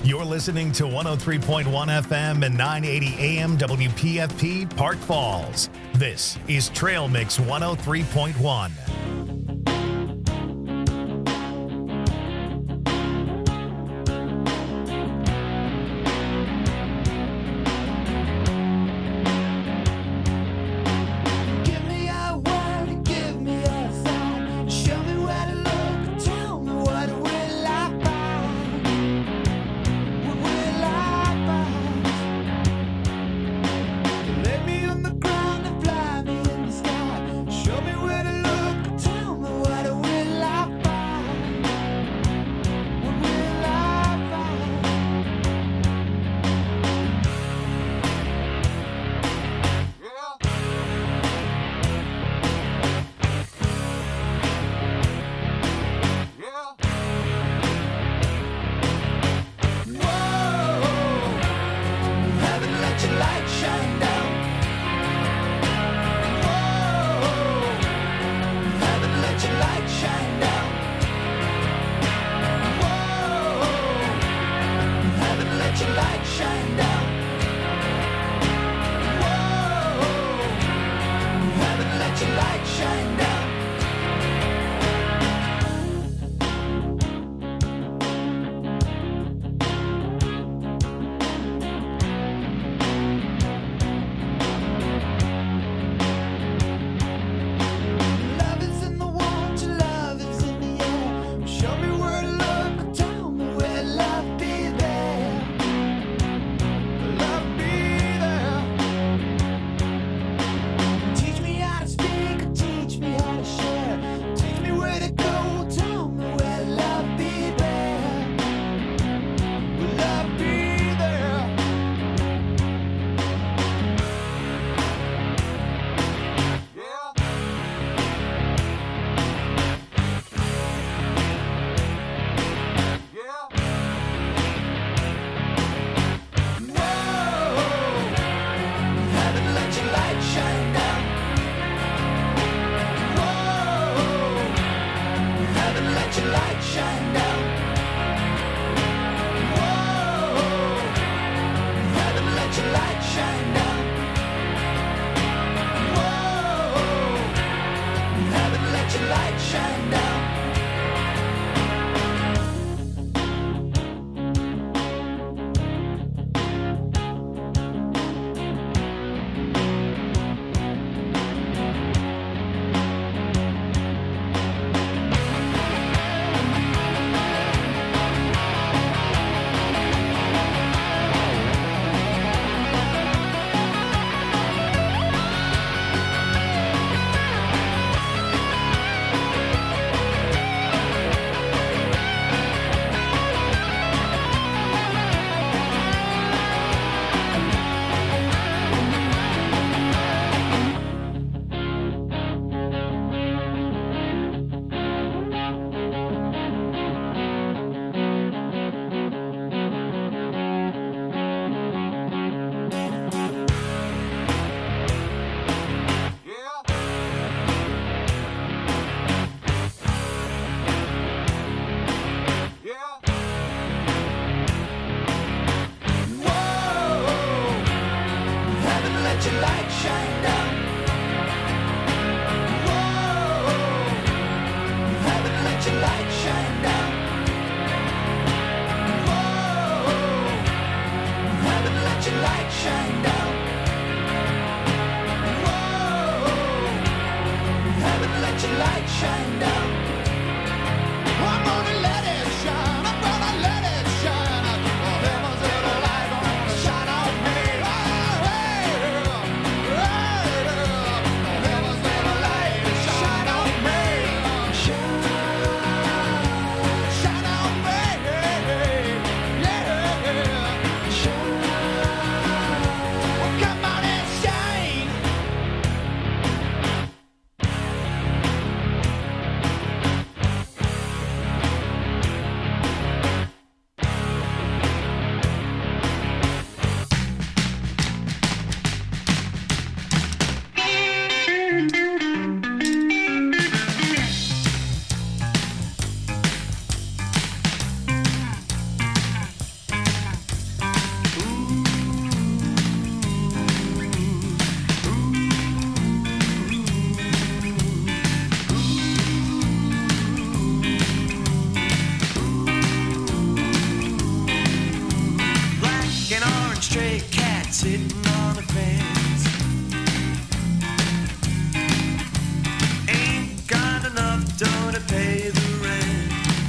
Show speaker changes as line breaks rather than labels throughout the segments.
You're listening to 103.1 FM and 980 AM WPFP Park Falls. This is Trail Mix 103.1.
Let me on the ground and fly me in the sky. Show me where to look. sitting on the fence. Ain't got enough dough to pay the rent.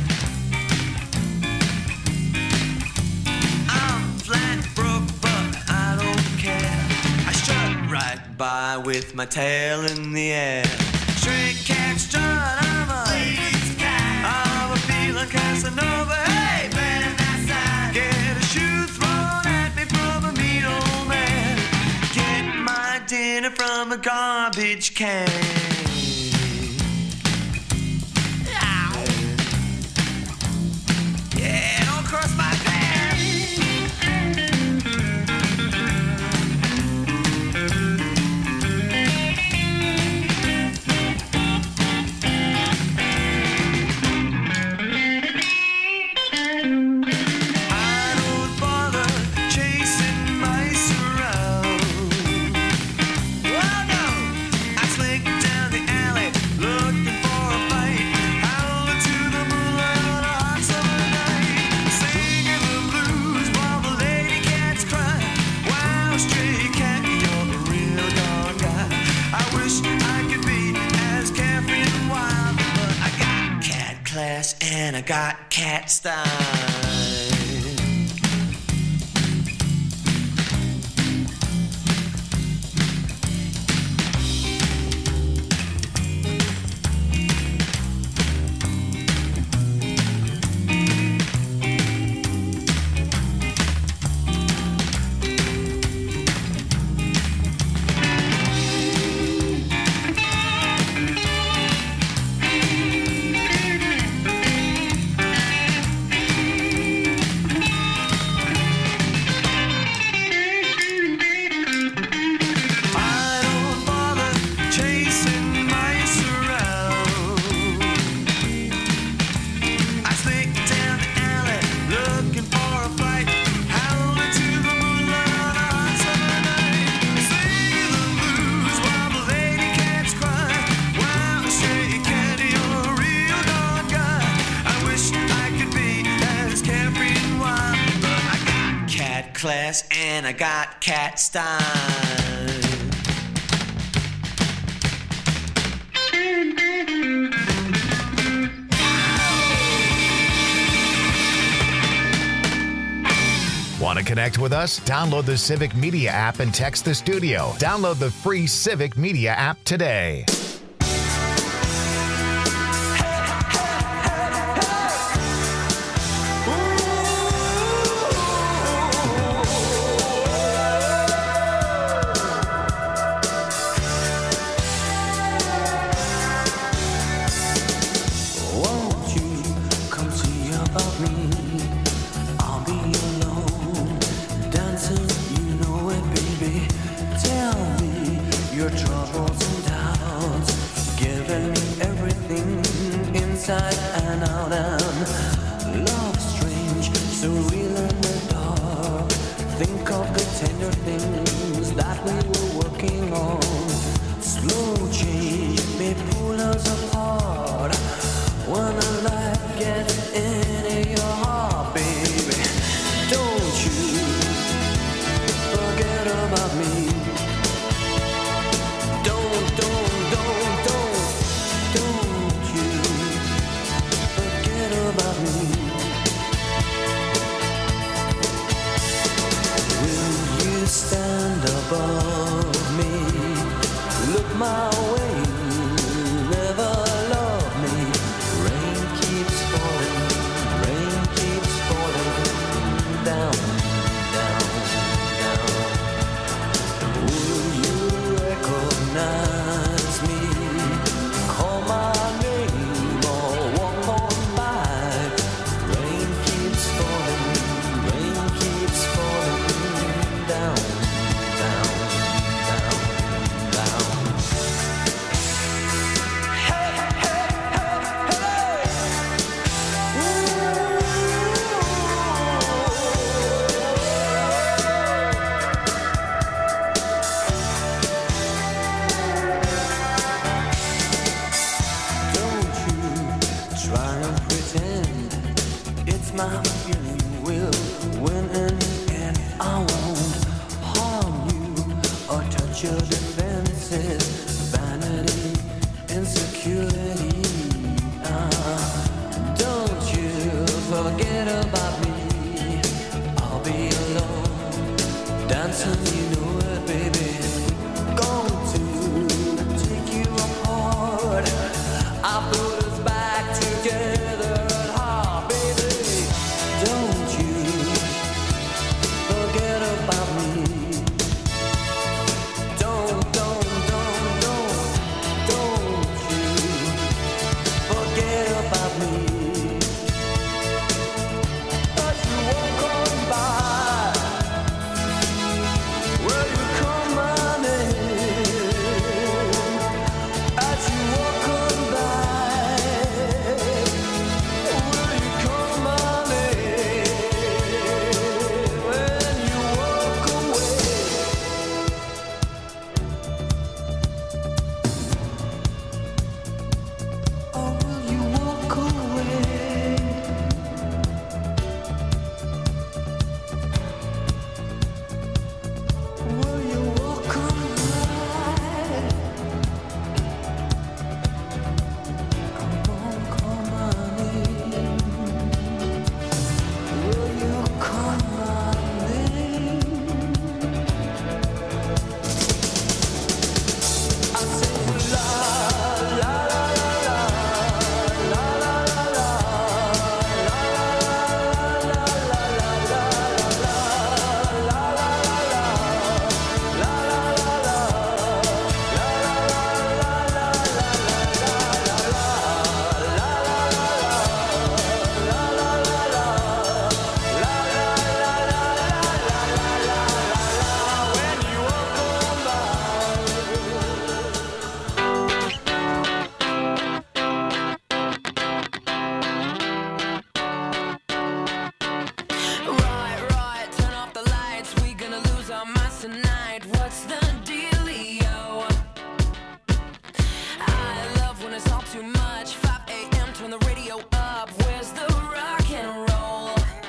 I'm flat broke, but I don't care. I strut right by with my tail in the air. Stray cat strut, I'm a lazy cat. I'm a feeling Casanova. Hey, man, that's that. Get a shoe thrown at me from a mean old man. Get my dinner from a garbage can. Yeah, don't cross my path. And I got cat style. Class and I got cat style.
Want to connect with us? Download the Civic Media app and text the studio. Download the free Civic Media app today.
my feeling will win in the end. I won't harm
or touch your defenses. Vanity, insecurity. Don't you forget about me. I'll be alone, dancing, you know it, baby. Going to take you apart. I put us back together at heart, baby. Don't you forget about me. Don't you forget about me. As you walk on by, will you call my name? As you walk on by, will you call my name? When you walk away. Or will you walk away? Will you walk away? Come on, call my name. Will you call my name? I say la la la la la la la la Right, turn off the lights. We gonna lose our minds tonight. What's the dealio? I love when it's all too much. 5 a.m. turn the radio up. Where's the rock and roll?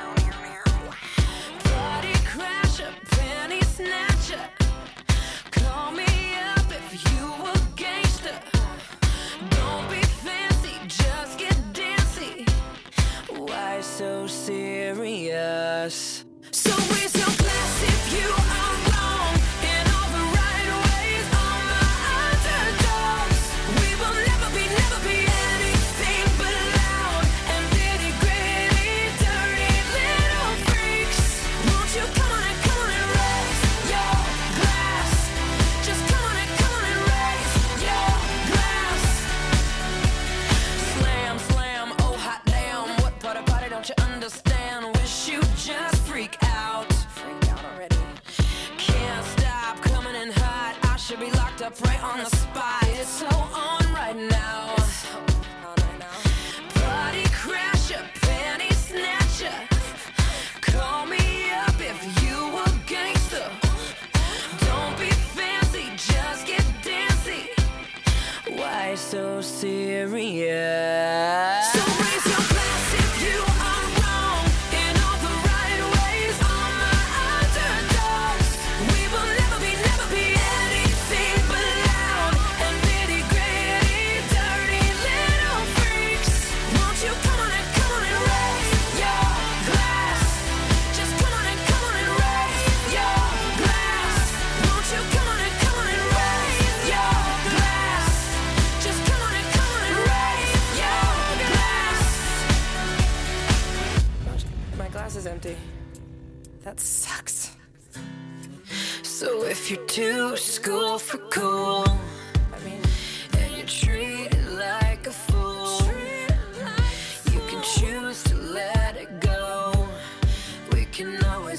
Party crasher, penny snatcher. Call me up if you a gangster. Don't be fancy, just get dancy. Why so serious? So raise your glass if you are wrong in all the right ways. All my underdogs, we will never be anything but loud and nitty gritty, dirty little freaks. Won't you come on and raise your glass? Just come on and raise your glass. Slam, slam, oh hot damn. What part of party don't you understand? Wish you just freak out. Freak out already. Can't stop coming in hot. I should be locked up right on the spot. It's so on right now. Party crasher, penny snatcher. Call me up if you a gangster. Don't be fancy, just get dancy. Why so serious? So raise your glass if you are wrong in all the right ways. All my underdogs, we will never be anything but loud and nitty gritty, dirty little freaks. Won't you come on and raise your glass? Just come on and raise your glass. Won't you come on and raise your glass? Just come on and raise your glass. My glass is empty. That sucks. So if you're too school for cool, and you're treated like a fool, you can choose to let it go. We can always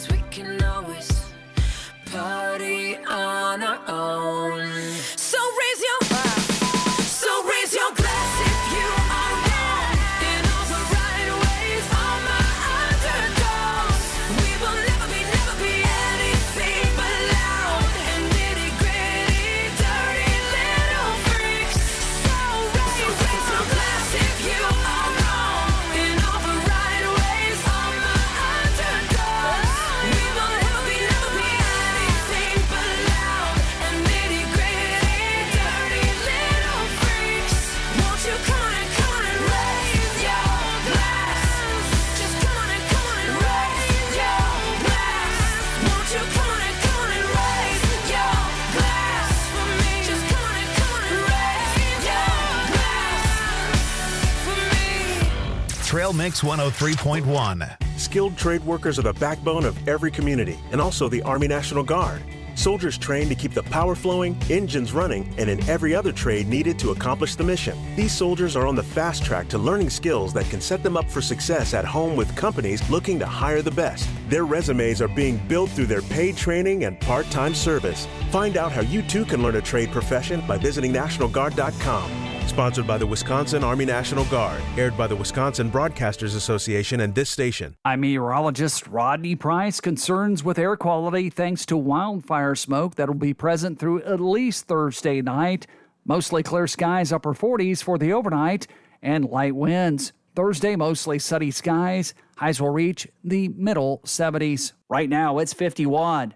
party on our own. So raise your glass if you are wrong in all the right ways. All my underdogs, we will never be anything but loud and nitty gritty, dirty little freaks. So raise your glass if you are wrong in all the right ways. All my underdogs, we will never be anything but loud
Trail Mix 103.1.
Skilled trade workers are the backbone of every community and also the Army National Guard. Soldiers trained to keep the power flowing, engines running, and in every other trade needed to accomplish the mission. These soldiers are on the fast track to learning skills that can set them up for success at home with companies looking to hire the best. Their resumes are being built through their paid training and part-time service. Find out how you too can learn a trade profession by visiting NationalGuard.com. Sponsored by the Wisconsin Army National Guard. Aired by the Wisconsin Broadcasters Association and this station.
I'm meteorologist Rodney Price. Concerns with air quality thanks to wildfire smoke that will be present through at least Thursday night. Mostly clear skies, upper 40s for the overnight, and light winds. Thursday, mostly sunny skies. Highs will reach the middle 70s. Right now, it's 51.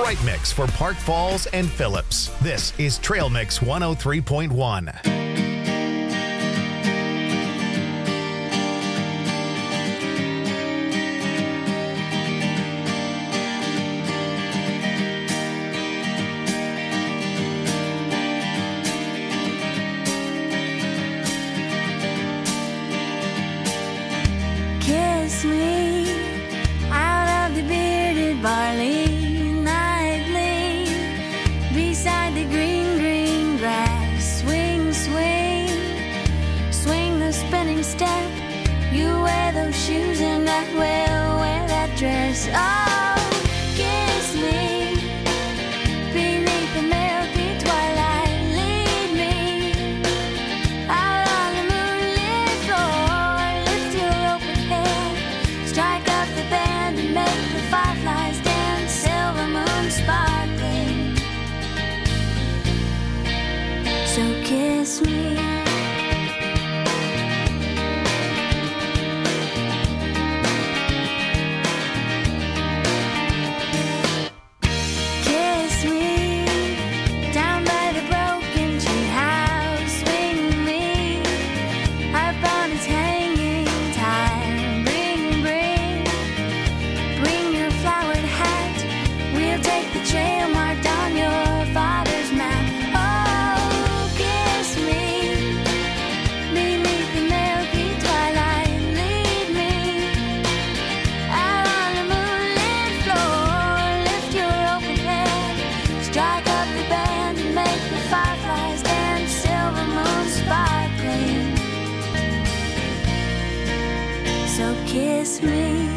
Detroit mix for Park Falls and Phillips. This is Trail Mix 103.1.
Kiss me out of the bearded barley nightly, beside the green, green grass. Swing, swing, swing the spinning step. You wear those shoes and I will wear that dress. Oh, kiss me beneath the milky twilight. Lead me out on the moonlit floor. Lift your open head, strike up the band and make the fireflies dance. Silver moon sparkling. So kiss me. Kiss me down by the broken tree house. Swing me upon its hanging time. Bring your flowered hat. We'll take the trail marked on your father's map. Oh, kiss me beneath the milky twilight. Lead me out on the moonlit floor. Lift your open head, strike up the band and make the fireflies dance. Silver moon sparkling. So kiss me.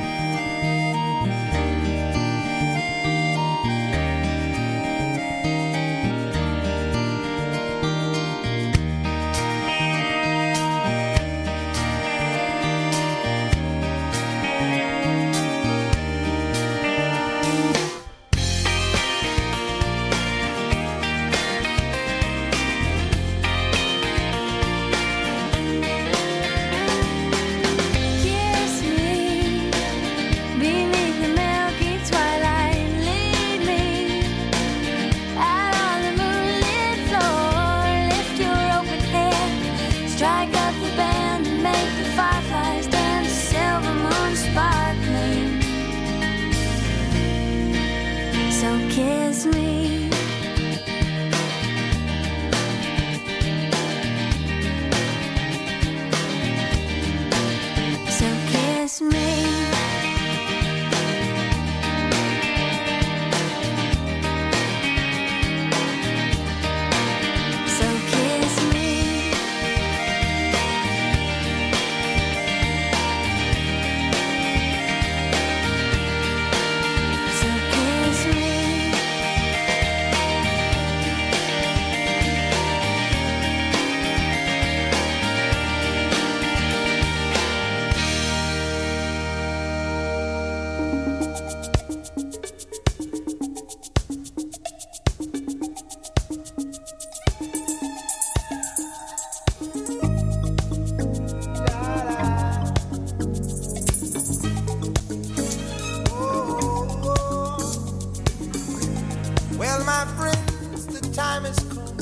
Kiss me beneath the milky twilight. Lead me out on the moonlit floor. Lift your open head, strike up the band and make the fireflies dance. Silver moon sparkling. So kiss me. So kiss me. So kiss me. So kiss me.
Well, my friends, the time has come.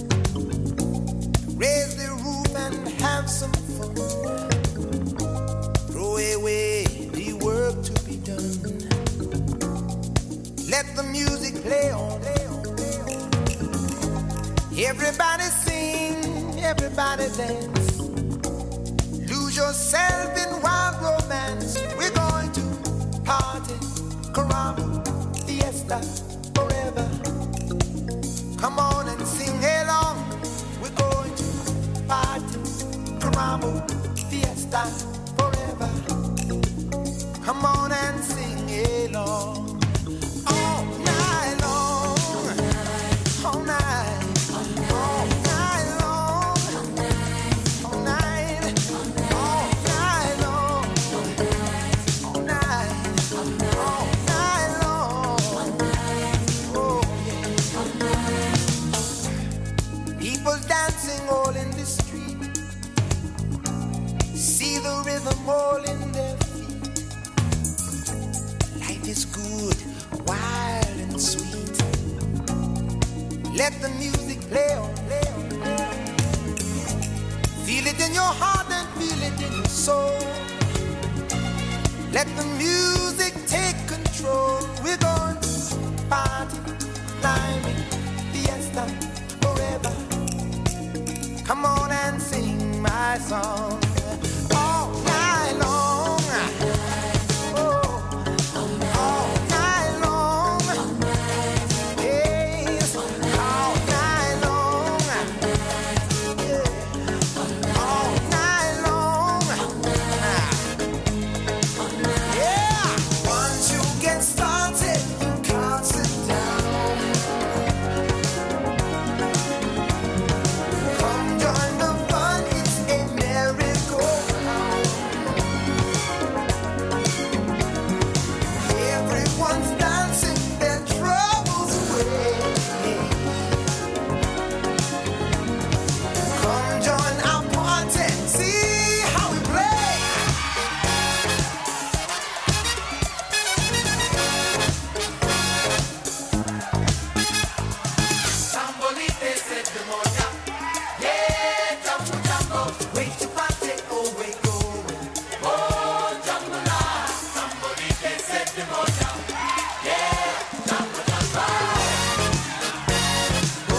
Raise the roof and have some fun. Throw away the work to be done. Let the music play on. Everybody sing, everybody dance. Lose yourself in wild romance. We're going to party, caramba, fiesta, forever. Come on and sing along. We're going to party, caramba, fiesta, forever. Come on and sing along. All night long, all night, all night long, all night, all night long, all night, all night long. Oh yeah. People dancing all in the street. See the rhythm all in their feet. Life is good. Let the music play on, play on, play on. Feel it in your heart and feel it in your soul. Let the music take control. We're going to party, climbing, fiesta, forever. Come on and sing my song all night long. Oh, all night long. Yes, all night long. Yeah, all night long. Yeah, once you get started, you can't sit down. Come join the fun, it's a merry-go-round. Everyone's dancing their troubles away. Come join our party, see how we play. Tambolite set the moja. Yeah, jumbo, jumbo. Wait to party, oh, we going. Oh, jumbo la. Tambolite set the moja. Yeah, jumbo, jumbo. Oh,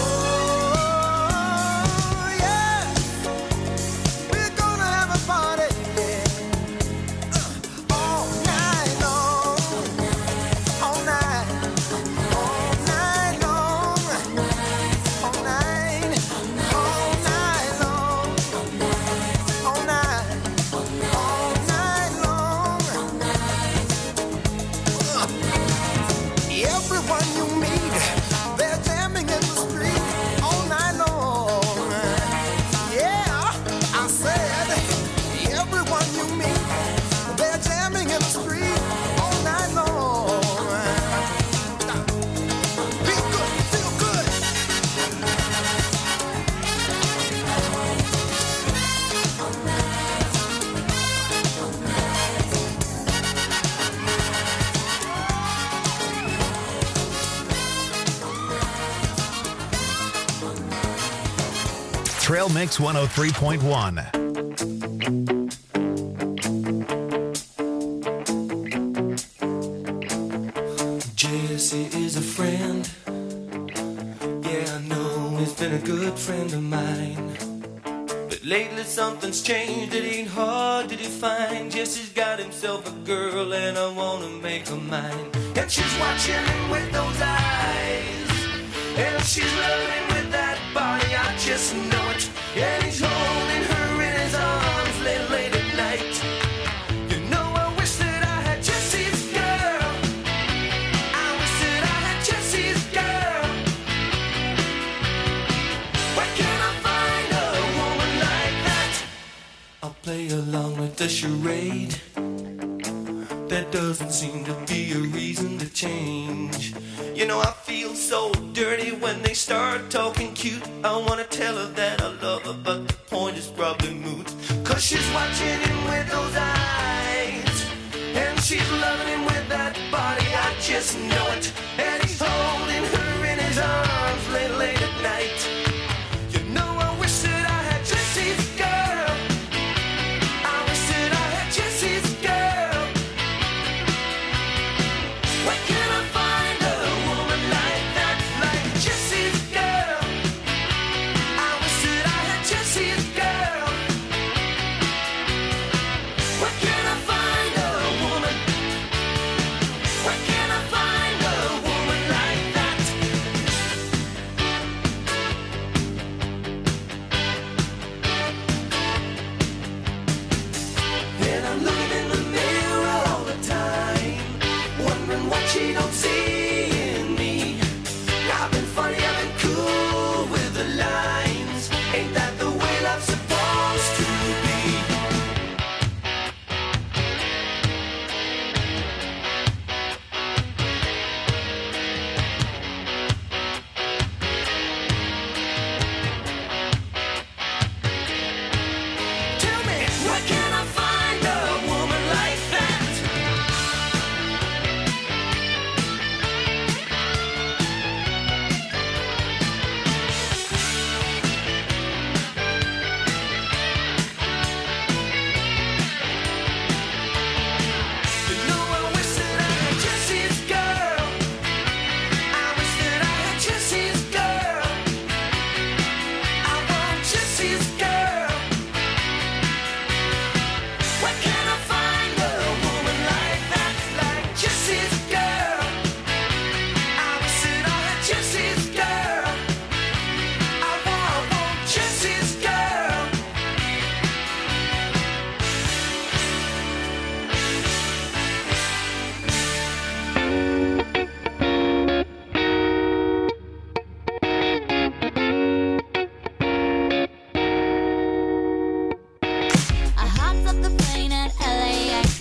yeah. We're gonna have a party, yeah. All night long. All night. All night long. All night. All night long. All night. All night long. Everyone you meet, they're jamming in the street all night long. Yeah, I said, everyone you meet, they're jamming in the street all night long. Feel good, feel good.
Trail Mix 103.1.
Jesse is a friend. Yeah, I know he's been a good friend of mine. But lately something's changed, it ain't hard to define. Jesse's got himself a girl and I wanna make her mine. And she's watching him with those eyes, and she's loving him with that body, I just know it. And he's holding her in his arms late at night. You know, I wish that I had Jesse's girl. I wish that I had Jesse's girl. Where can I find a woman like that? I'll play along with the charade. There doesn't seem to be a reason to change. You know, I feel so dirty when they start talking cute. I wanna tell her that I love her, but the point is probably moot. 'Cause she's watching him with those eyes, and she's loving him with that body, I just know it. And he's holding her in his arms late at night. You know, I wish that I had Jesse's girl. I wish that I had Jesse's girl. Where can I find a woman like that, like Jesse's girl? I wish that I had Jesse's girl. Where can I find a woman? Where can I find a woman like that?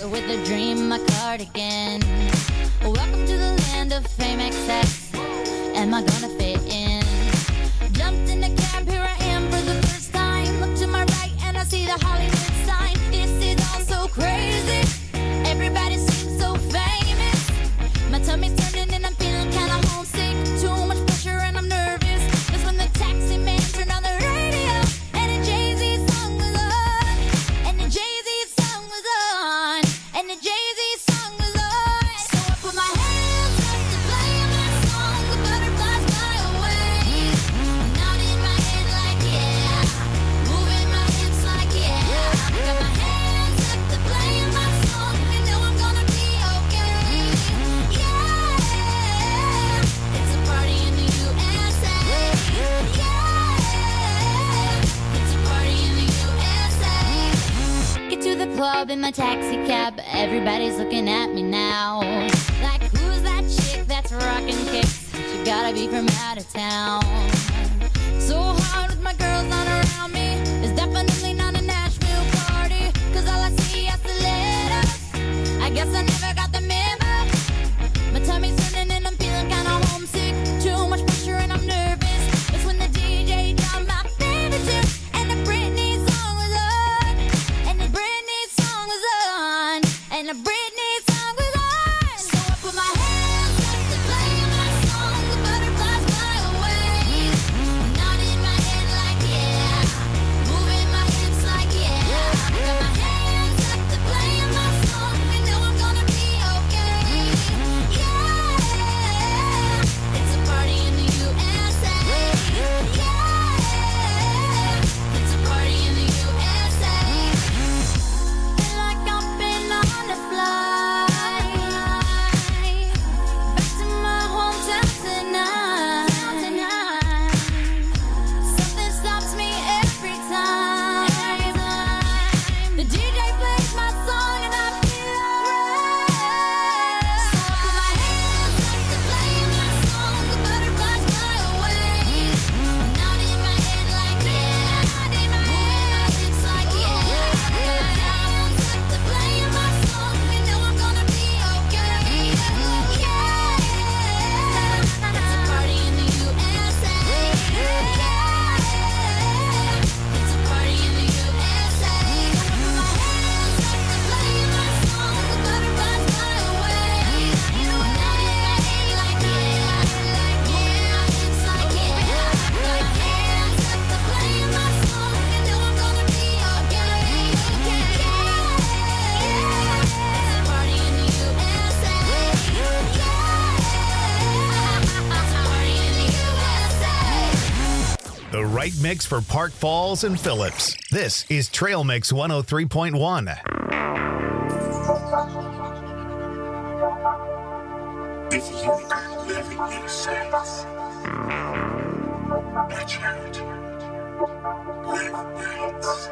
with a dream, my cardigan. Welcome to the land of fame excess. Am I gonna fit in? Jumped in the cab, here I am for the first time. Look to my right and I see the Hollywood sign. This is all so crazy. Everybody seems so famous. My tummy's turning and I'm feeling kinda homesick. Too much pressure and I'm nervous. That's when the taxi man turned on the radio and the Jay-Z song was on. And the Jay-Z song was on. And the Jay-Z song was on. So I put my hands up to play my song. The butterflies fly away. Nodding my head like yeah. Moving my hips like yeah. Got my hands up to play my song. You know I'm gonna be okay. Yeah. It's a party in the USA. Yeah. It's a party in the USA. Get to the club in my taxi cab. Everybody's looking at me now. Like, who's that chick that's rocking kicks? She gotta be from out of town. So hard with my girls not around me. It's definitely not a Nashville party. Cause all I see are stilettos. I guess I never got the memo. My tummy's turning and I'm feeling kinda homesick. Too much pressure and I'm nervous. It's when the DJ dropped my favorite tune. And the Britney song was on. And the Britney song was on. And the Britney song was on. So I put my hands up to play my song. The butterflies fly away. Nodding my head like yeah. Moving my hips like yeah. Got my hands up to play my song. You know I'm gonna be okay. Yeah. It's a party in the USA. Yeah. It's a party in the USA. Feel like I've been on a flight back to my hometown tonight. Something stops me every time. The DJ plays my song and I feel alright. So I put my hands up to play my song. The butterflies fly away. Nodding my head like yeah. Moving my hips like yeah. Got my hands up to play my song. You know I'm gonna be okay. Yeah. It's a party in the USA. Yeah. It's a party in the USA. I put my hands up to play my song. The butterflies fly away. Nodding my head like yeah. Moving my hips like yeah. Got my hands up to play my song. You know I'm gonna be okay. Yeah. It's a party in the USA. Yeah. It's a party in the USA.
The right mix for Park Falls and Phillips. This is Trail Mix 103.1.
If you live in your sense, watch out. Live nights.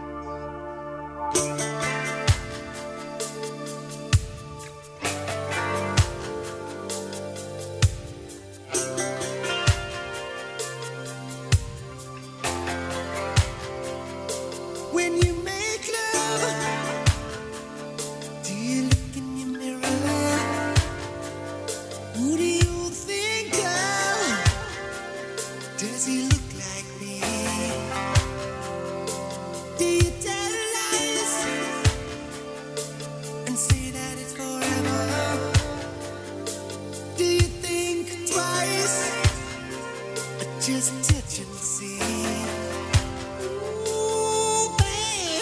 When you make love, do you look in your mirror? Who do you think of? Does he look like me? Do you tell lies and say that it's forever? Do you think twice or just touch and see? Ooh, baby.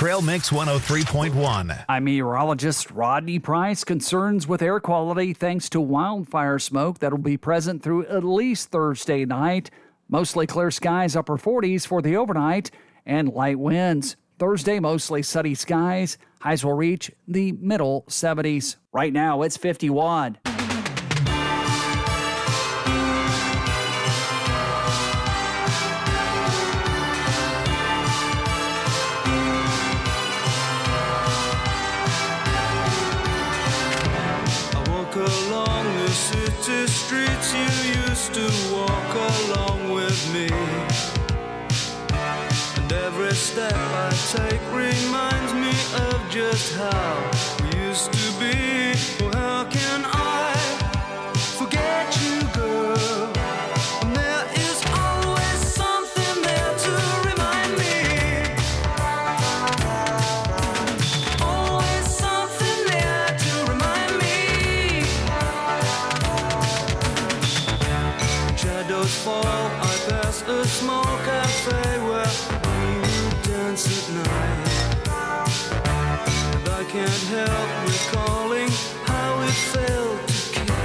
Trail Mix 103.1.
I'm meteorologist Rodney Price. Concerns with air quality thanks to wildfire smoke that'll be present through at least Thursday night. Mostly clear skies, upper 40s for the overnight, and light winds. Thursday, mostly sunny skies. Highs will reach the middle 70s. Right now, it's 51.
Along the city streets you used to walk along with me, and every step I take reminds me of just how we used to be. Oh, how can I forget you, girl? And there is always something there to remind me. Always something there to remind me. Shadows fall, I pass a small cafe where we would dance at night. And I can't help recalling how it felt to kiss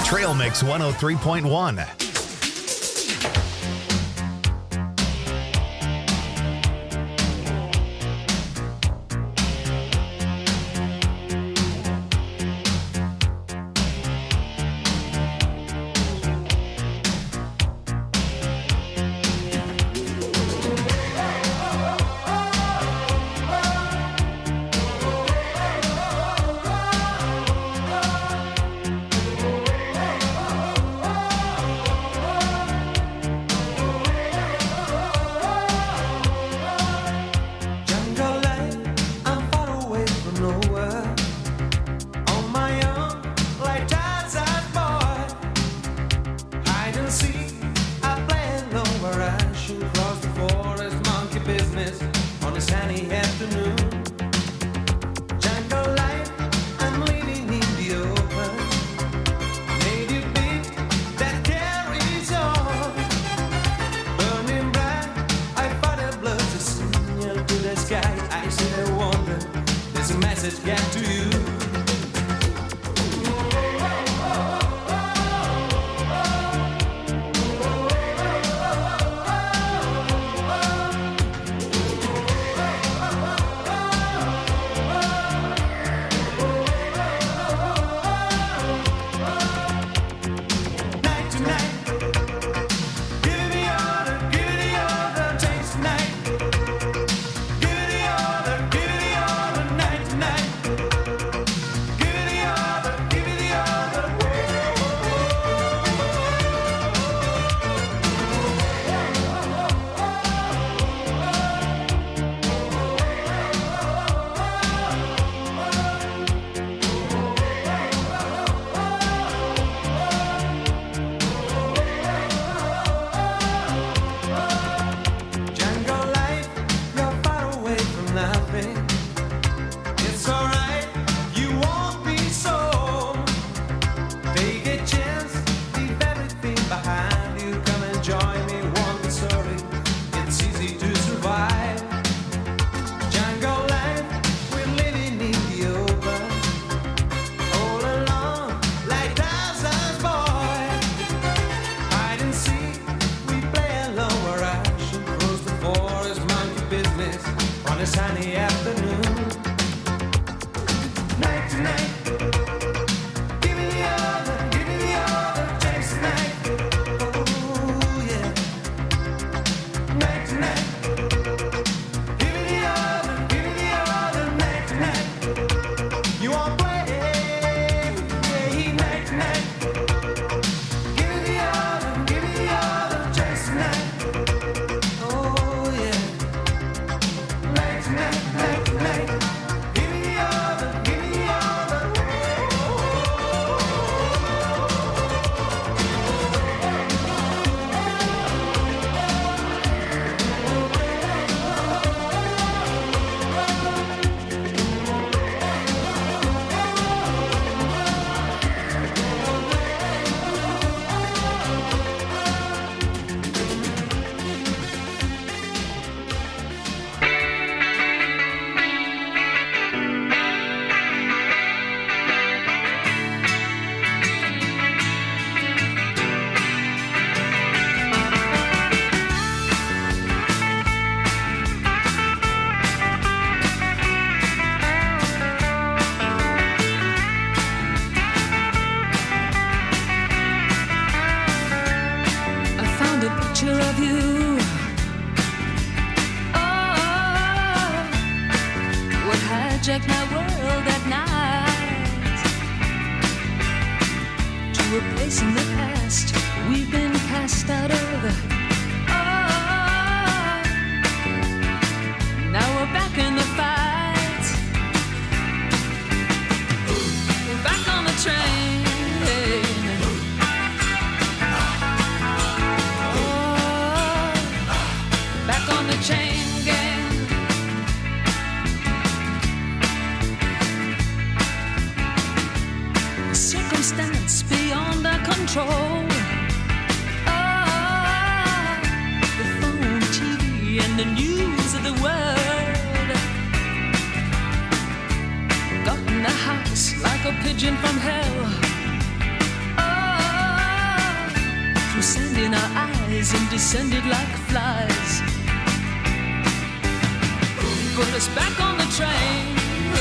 Trail Mix 103.1.
Got in the house like a pigeon from hell. Oh, threw sand in our eyes and descended like flies. Put us back on the train.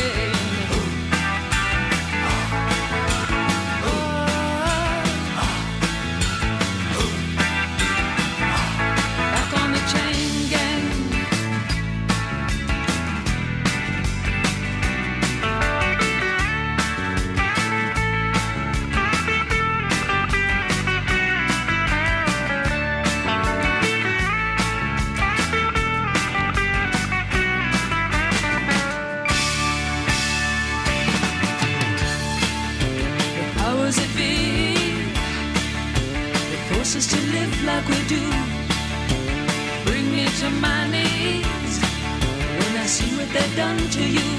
Back on the chain gang. Us to live like we do, bring me to my knees when I see what they've done to you.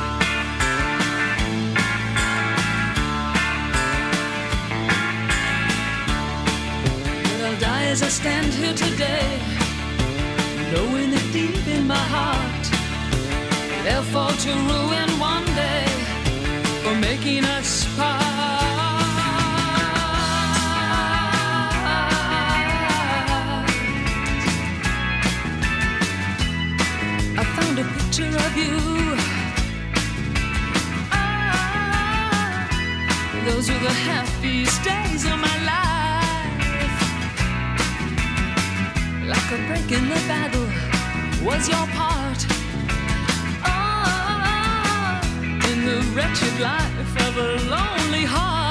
But I'll die as I stand here today, knowing that deep in my heart they'll fall to ruin one day for making us part. A picture of you. Ah, those were the happiest days of my life. Like a break in the battle was your part. Ah, in the wretched life of a lonely heart.